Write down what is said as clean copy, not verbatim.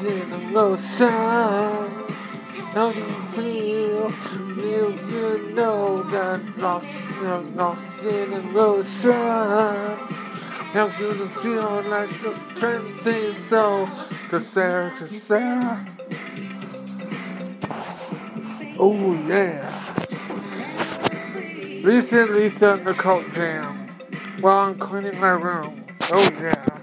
in emotion. How do you feel? Feel you know that lost in emotion. How do you feel like the trend is so? Cause Sarah. Oh yeah. Lisa and the Cult Jam while I'm cleaning my room. Oh yeah.